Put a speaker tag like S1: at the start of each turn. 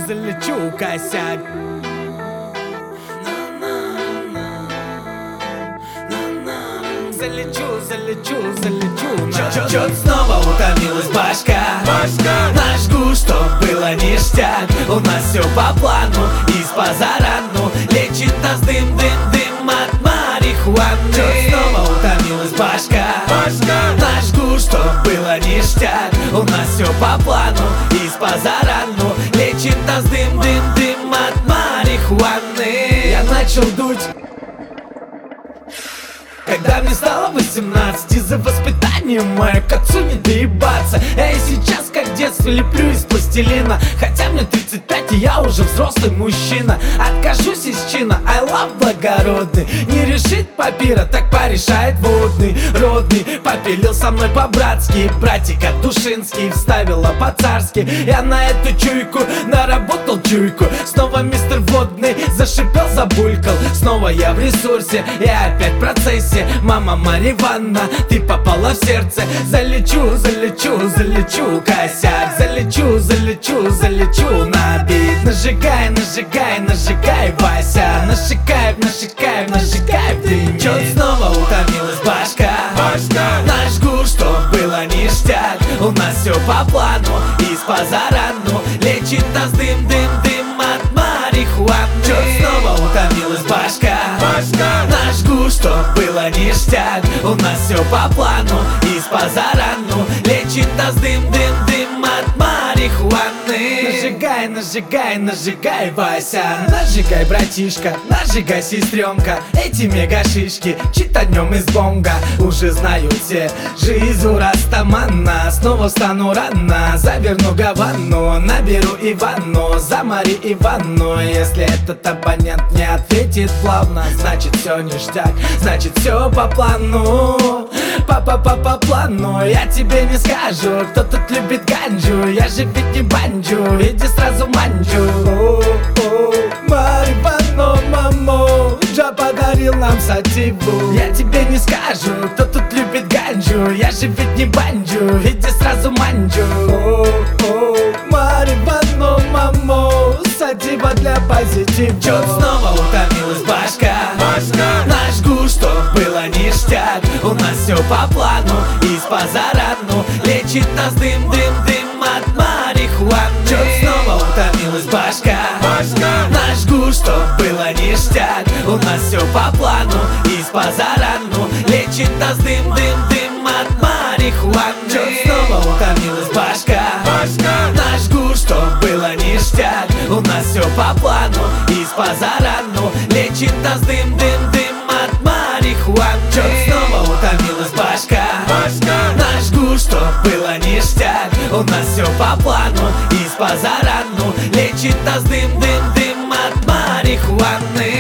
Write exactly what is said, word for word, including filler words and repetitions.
S1: залечу косяк. Залечу, залечу, залечу. Чё, чё снова утомилась башка, башка. Наш гуд, чтоб было ништяк. У нас все по плану, из позарану. Лечит нас дым, дым, дым от марихуаны. Чё снова утомилась башка, башка. Наш гуд, чтоб было ништяк. У нас все по плану, из позарану. Лечит нас дым, дым, дым от марихуаны. Я начал дуть, когда мне стало восемнадцать, из-за воспитания мое к отцу не доебаться. Я и сейчас, как в детстве, леплю из пластилина. Хотя мне тридцать пять, и я уже взрослый мужчина. Откажусь из чина, I love благородный. Не решит папира, так порешает водный. Родный попилил со мной по-братски. Братик от Душинский вставила по-царски. Я на эту чуйку наработал чуйку. Снова мистер Водный зашипел, забулькал. Снова я в ресурсе, я опять в процессе. Мама Марья Ивановна, ты попала в сердце. Залечу, залечу, залечу косяк. Залечу, залечу, залечу на бит. Нажигай, нажигай, нажигай, Вася. Нажигай, нажигай, нажигай в дым. Чё снова утомилась башка, башка. Наш гуд, чтоб было ништяк. У нас все по плану, из позарану. Лечит нас дым, дым, дым от марихуаны. Чё снова утомилась башка, башка. Наш гуд, чтоб было ништяк. У нас все по плану, из позарану. Лечит нас дым, дым, дым от марихуаны. Нажигай, нажигай, нажигай, Вася. Нажигай, братишка, нажигай, сестренка. Эти мегашишки читанем из бонга. Уже знают все, жизнь у Растамана. Снова встану рано, заверну Гавану. Наберу Ивану, за Марью Ивановну. Если этот абонент не ответит плавно, значит все ништяк, значит все по плану. Па-па-па по плану. Я тебе не скажу, кто тут любит ганджу. Я же ведь не банджу, иди сразу манджу. Марья Ивановна, мамо, Джа подарил нам сативу. Я тебе не скажу, кто тут любит ганджу. Я же ведь не банджу, иди сразу манджу. Марья Ивановна, мамо, сатива для позитива. Чё снова утомилась башка, башка. Наш гуд, чтоб было ништяк. У нас все по плану, из позарану. Лечит нас дым, дым, дым от марихуаны. Чё снова утомилась башка, башка. Наш гуд, чтоб было ништяк. У нас все по плану, из позарану. Лечит нас дым, дым, дым от марихуаны. Чё снова утомилась башка, башка. Наш гуд, чтоб было ништяк. У нас все по плану, из позарану. Лечит нас дым, дым, дым от марихуаны. Чё снова утомилась башка, башка. Наш гуд, чтоб было ништяк. У нас все по плану, из позарану. Лечит нас дым, дым, дым от марихуаны.